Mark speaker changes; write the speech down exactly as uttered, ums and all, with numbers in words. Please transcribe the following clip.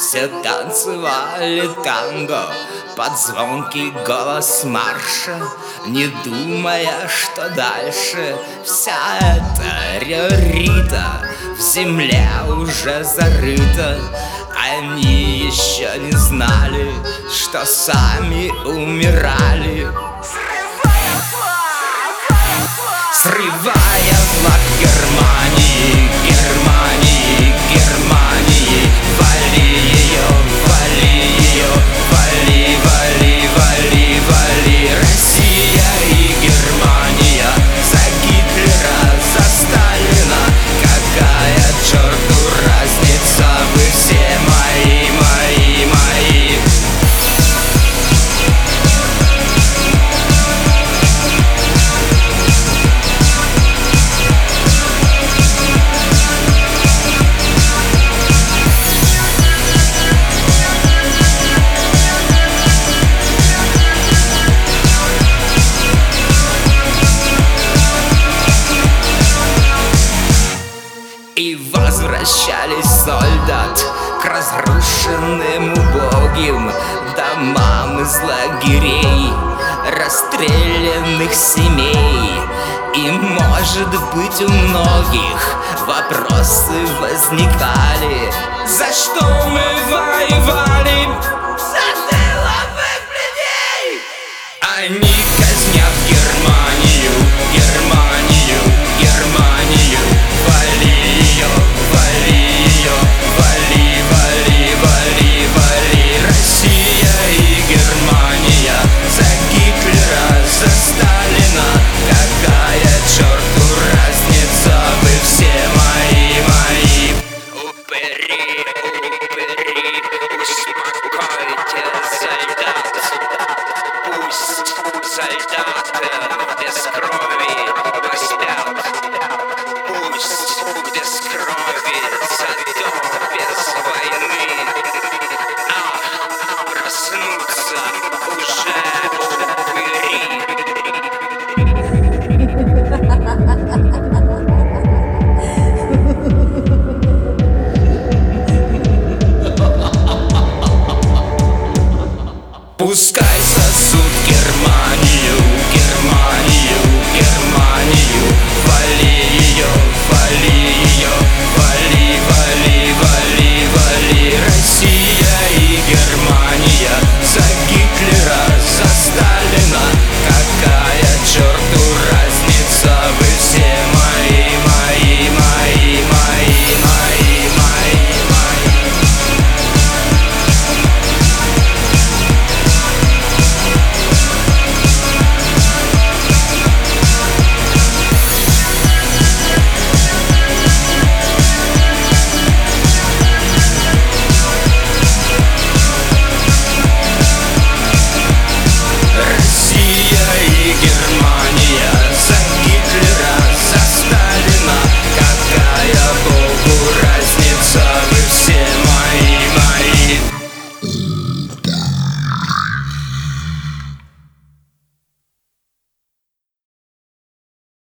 Speaker 1: Все танцевали танго под звонкий голос марша, не думая, что дальше вся эта риорита в земле уже зарыта. Они еще не знали, что сами умирали. Срывая флаг Германии, Германии, Германии, вали ее, вали ее, вали, вали, вали, вали. Россия и Германия за Гитлера, за Сталина. Какая к черту разница, вы все мои, мои, мои. И возвращались солдат к разрушенным убогим домам из лагерей, расстрелянных семей. И, может быть, у многих вопросы возникали: за что мы воевали? За тыловых людей! Они казнят Германию, Германию, Германию. Вали ее, вали ее, вали, вали, вали, вали. Россия и Германия за Гитлера, за Сталина. Какая к черту разница, вы все мои, мои. Упыри, упыри, успокойте солдат. Пусть солдаты без крови поспят. Пусть без крови, зато без войны. А проснуться уже упыри. Пускай сосут Германию, Германию, Германию. Вали ее, вали ее, вали, вали, вали, вали. Россия и Германия